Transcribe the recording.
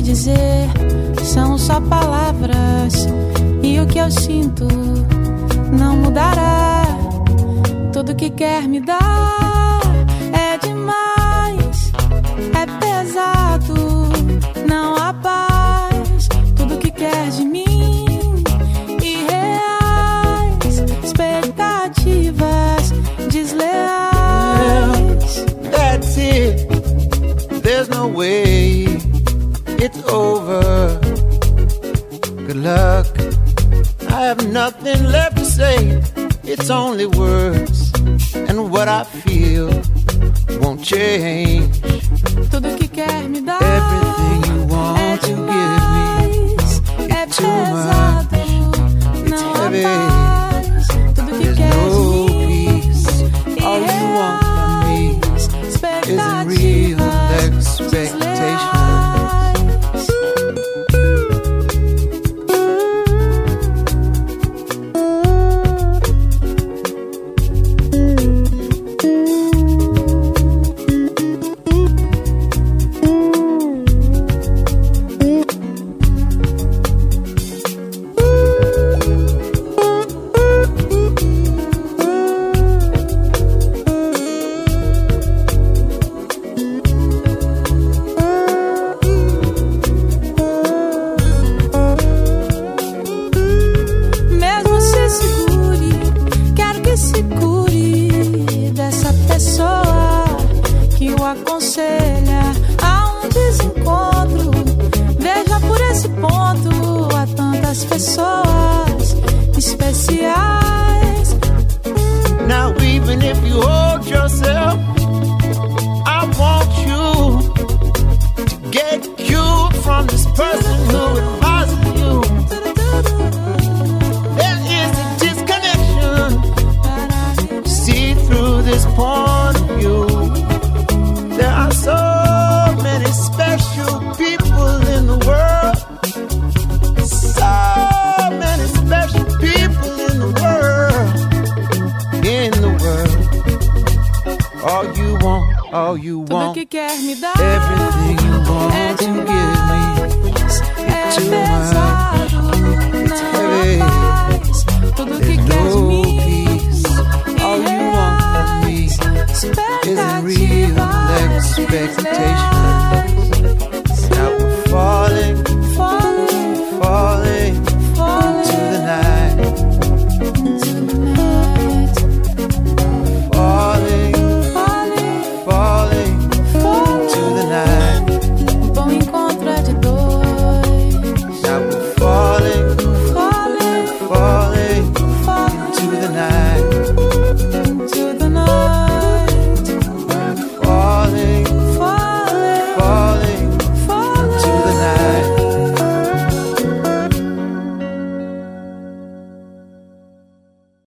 dizer são só palavras, e o que eu sinto não mudará. Tudo que quer me dar é demais, é pesado, não há paz. Tudo que quer de mim, irreais, expectativas desleais. That's it, there's no way it's over. Good luck, I have nothing left to say. It's only words, and what I feel won't change. Tudo que quer me dar everything you want é to demais, give me, it's é too pesado, much, it's não heavy. há paz. Tudo que There's quer no de mim, peace. All you want from me isn't real expectations. Mesmo se segure, quero que se cure dessa pessoa que o aconselha a um desencontro. Veja por esse ponto, há tantas pessoas especiais. Now even if you hold yourself, I want you to get cured from this person who advises you. There is a disconnection. See through this point of view. There are so many special people in the world. So many special people in the world. In the world. All you Tudo want, que quer me dar everything you want é to give me, demais, é too pesado, it's não heavy. há paz. Tudo que There's quer de no mim, peace. All you want from me isn't real expectativas expectations.